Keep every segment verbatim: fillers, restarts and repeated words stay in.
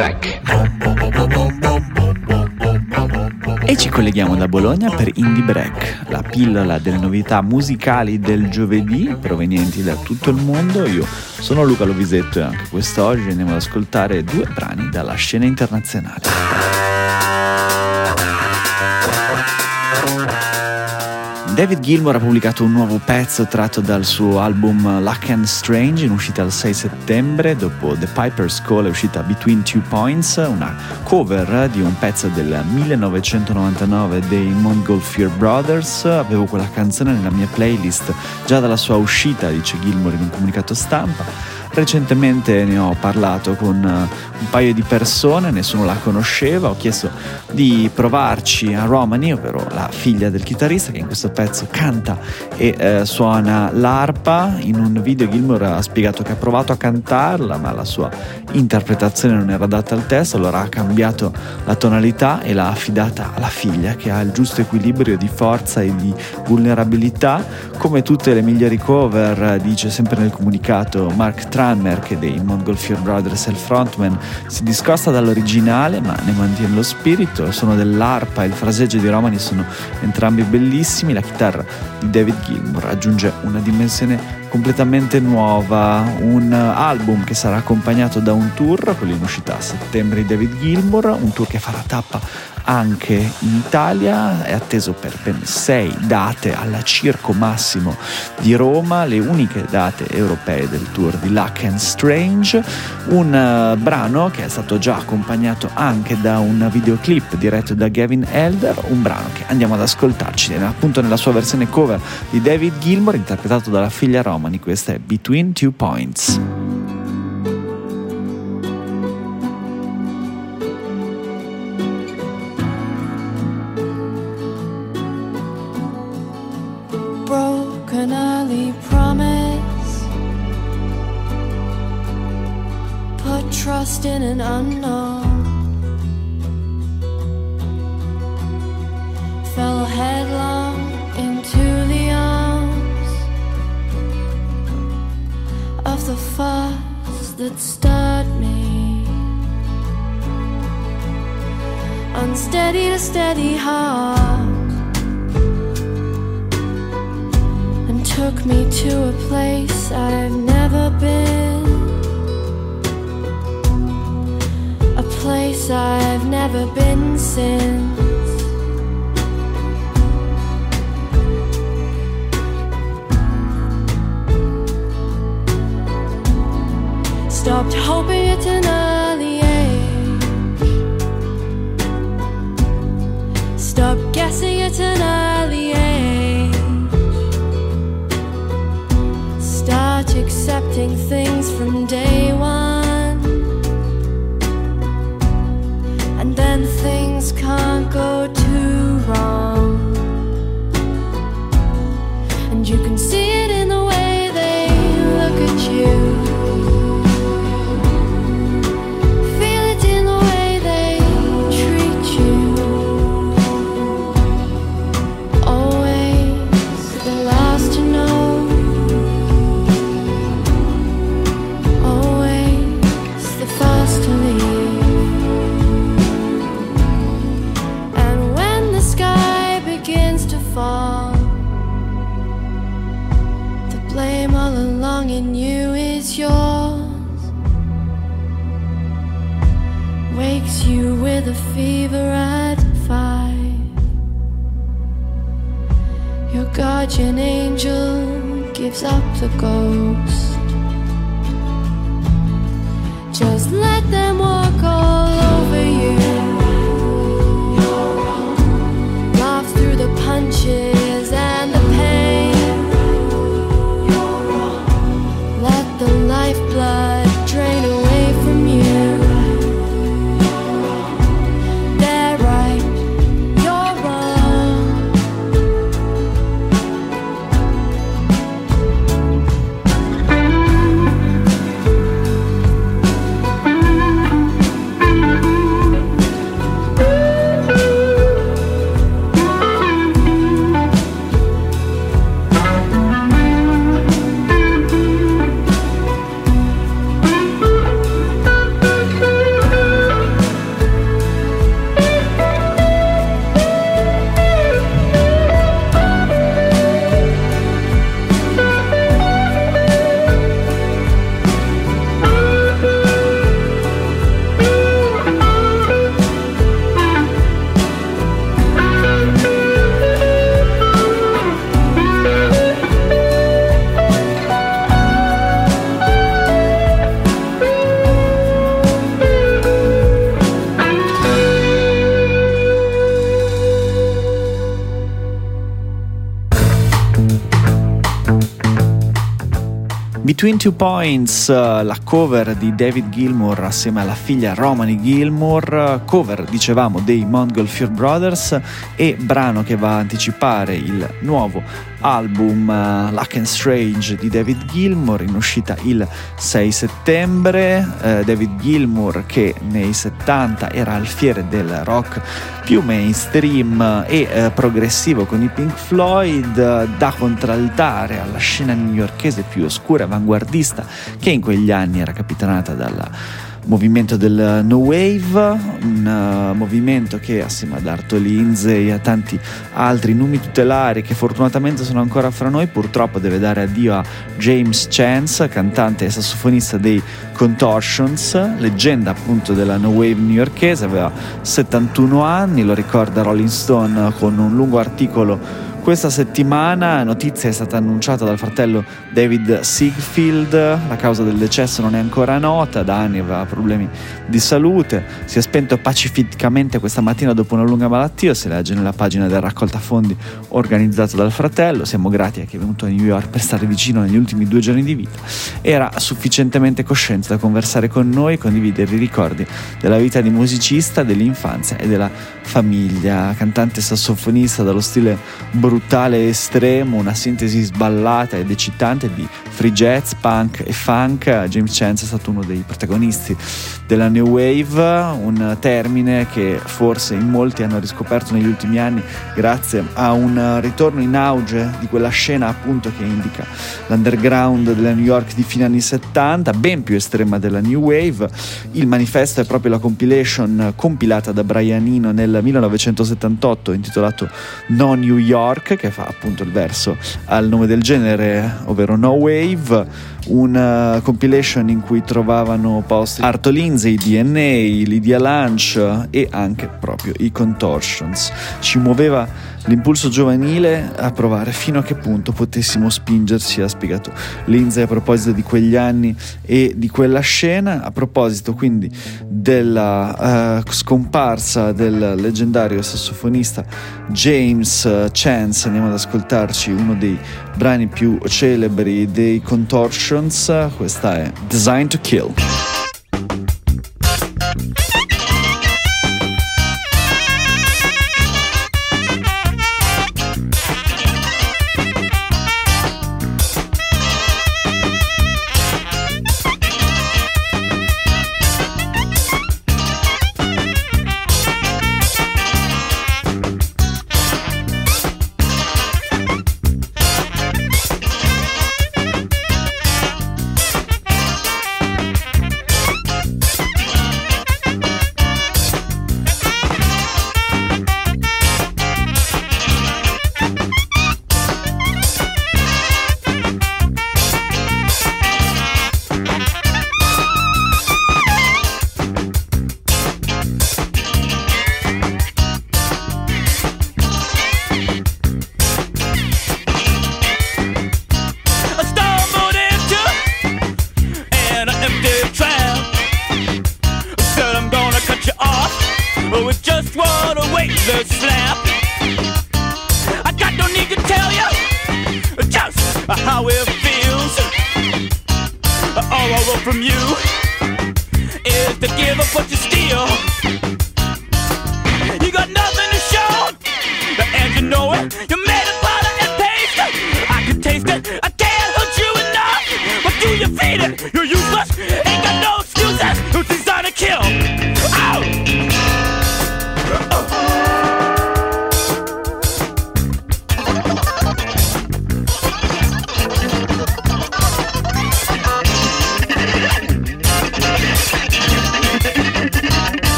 Break. E ci colleghiamo da Bologna per Indie Break, la pillola delle novità musicali del giovedì provenienti da tutto il mondo. Io sono Luca Lovisetto e anche quest'oggi andiamo ad ascoltare due brani dalla scena internazionale. David Gilmour ha pubblicato un nuovo pezzo tratto dal suo album Luck and Strange, in uscita il sei settembre. Dopo The Piper's Call è uscita Between Two Points, una cover di un pezzo del millenovecentonovantanove dei Montgolfier Brothers. Avevo quella canzone nella mia playlist già dalla sua uscita, dice Gilmour in un comunicato stampa. Recentemente ne ho parlato con un paio di persone, nessuno la conosceva, ho chiesto di provarci a Romani, ovvero la figlia del chitarrista che in questo pezzo canta e eh, suona l'arpa. In un video Gilmour ha spiegato che ha provato a cantarla ma la sua interpretazione non era adatta al testo, allora ha cambiato la tonalità e l'ha affidata alla figlia, che ha il giusto equilibrio di forza e di vulnerabilità. Come tutte le migliori cover, dice sempre nel comunicato Mark Tranmer, che dei Montgolfier Brothers è il frontman, si discosta dall'originale ma ne mantiene lo spirito. Il suono dell'arpa e il fraseggio di Romani sono entrambi bellissimi. La chitarra di David Gilmour aggiunge una dimensione completamente nuova, un album che sarà accompagnato da un tour, quello in uscita a settembre di David Gilmour, un tour che farà tappa anche in Italia. È atteso per ben sei date al Circo Massimo di Roma, le uniche date europee del tour di Luck and Strange. Un uh, brano che è stato già accompagnato anche da un videoclip diretto da Gavin Elder, un brano che andiamo ad ascoltarci appunto nella sua versione cover di David Gilmour, interpretato dalla figlia Romani. Questa è Between Two Points. Broken early promise, put trust in an unknown, fell headlong into the arms of the force that stirred me, unsteady to steady heart, and took me to a place I've never been, a place I've never been since. Stopped hoping at an early age, stopped guessing at an early age, start accepting things from day one, and then things can't go too wrong, and you can see it in the way they look at you. In you is yours, wakes you with a fever at five. Your guardian angel gives up the ghost. Just let them walk all over you, laugh through the punches and the pain. The lifeblood drain away from you. They're right, you're wrong. Between Two Points, la cover di David Gilmour assieme alla figlia Romany Gilmour, cover dicevamo dei Montgolfier Brothers, e brano che va a anticipare il nuovo album uh, Luck and Strange di David Gilmour, in uscita il sei settembre. uh, David Gilmour, che nei settanta era alfiere del rock più mainstream e uh, progressivo con i Pink Floyd, uh, da contraltare alla scena newyorkese più oscura e avanguardista, che in quegli anni era capitanata dalla movimento del No Wave, un uh, movimento che assieme ad Arto Lindsay e a tanti altri numi tutelari che fortunatamente sono ancora fra noi, purtroppo deve dare addio a James Chance, cantante e sassofonista dei Contortions, leggenda appunto della No Wave newyorkese. Aveva settantuno anni, lo ricorda Rolling Stone con un lungo articolo questa settimana. Notizia è stata annunciata dal fratello David Siegfried, la causa del decesso non è ancora nota, da anni aveva problemi di salute, si è spento pacificamente questa mattina dopo una lunga malattia, si legge nella pagina del raccolta fondi organizzato dal fratello. Siamo grati a chi è venuto a New York per stare vicino negli ultimi due giorni di vita. Era sufficientemente cosciente da conversare con noi e condividere i ricordi della vita di musicista, dell'infanzia e della famiglia. Cantante sassofonista dallo stile brutale e estremo, una sintesi sballata ed eccitante di free jazz, punk e funk, James Chance è stato uno dei protagonisti della New Wave, un termine che forse in molti hanno riscoperto negli ultimi anni grazie a un ritorno in auge di quella scena appunto che indica l'underground della New York di fine anni settanta, ben più estrema della New Wave. Il manifesto è proprio la compilation compilata da Brian Eno nel millenovecentosettantotto intitolato No New York, che fa appunto il verso al nome del genere, ovvero No Wave, una compilation in cui trovavano posti Arto Lindsay, D N A, Lydia Lunch e anche proprio i Contortions. Ci muoveva l'impulso giovanile a provare fino a che punto potessimo spingerci, ha spiegato Lindsay a proposito di quegli anni e di quella scena. A proposito quindi della uh, scomparsa del leggendario sassofonista James Chance, andiamo ad ascoltarci uno dei brani più celebri dei Contortions. Questa è Designed to Kill.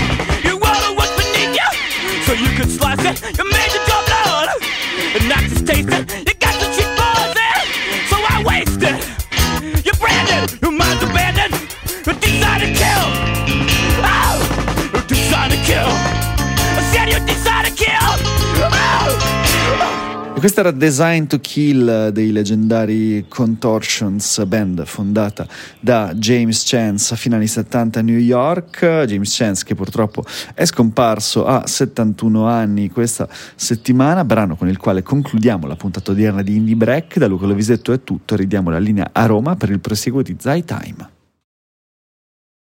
So you could slice it, you made it your blood, and not just take E questa era Design to Kill dei leggendari Contortions, band fondata da James Chance a fine anni settanta a New York. James Chance che purtroppo è scomparso a settantuno anni questa settimana, brano con il quale concludiamo la puntata odierna di Indie Break. Da Luca Lovisetto è tutto, ridiamo la linea a Roma per il proseguo di Zai Time.